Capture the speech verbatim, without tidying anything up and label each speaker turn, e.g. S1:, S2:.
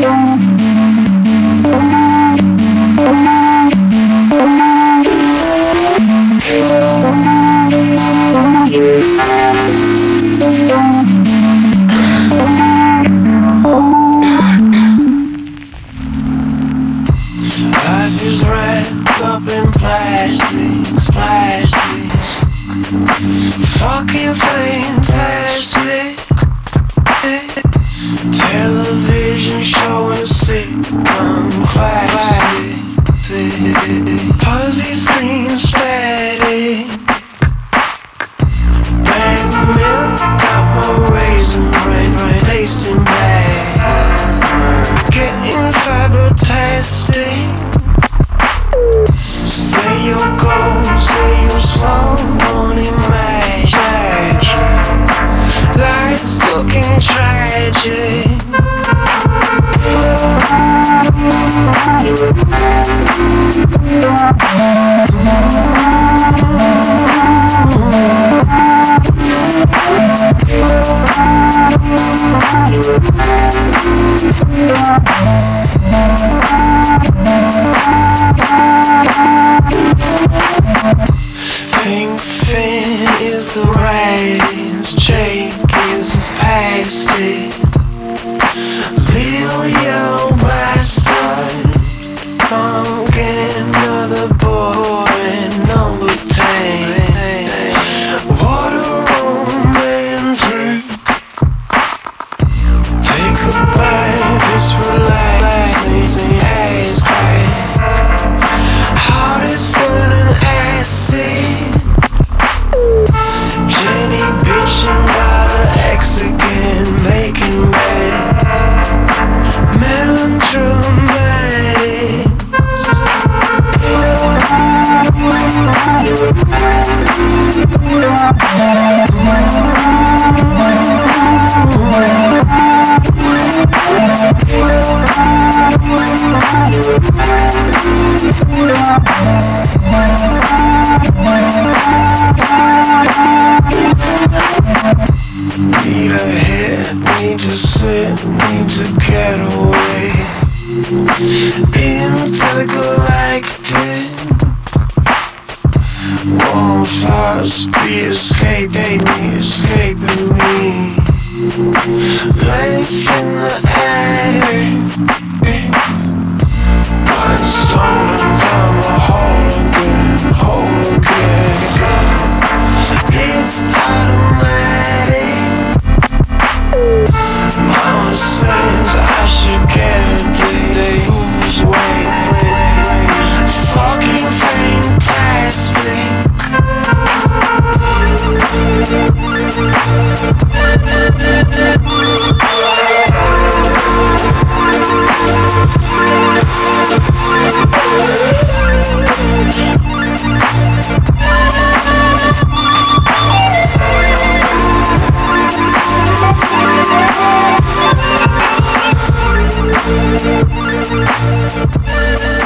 S1: Life is wrapped up in plastics, plastics, fucking fantastic. Television showing sitcom classics, fuzzy screen static. Bang milk got my raisin brain, brain tasting bad. Getting fabritastic. Say your goals, say your song, don't imagine. Life's looking tragic. Pink fin is the race, Jake is past it. Little yellow bastard, come get another boy, number ten. What a romantic. Take a bite, this relaxing ass crack. Heart is full of acid. Jenny bitchin' about her ex again, making bad. Melodramatic. Need a hit, need to sit, need to get away into galactic. Won't first be escaping me, escaping me. Life in the attic. I'm stumbling down the hole again, hole again. It's automatic. Mama says I should get a day who's waiting. Fucking fantastic. We'll be right back.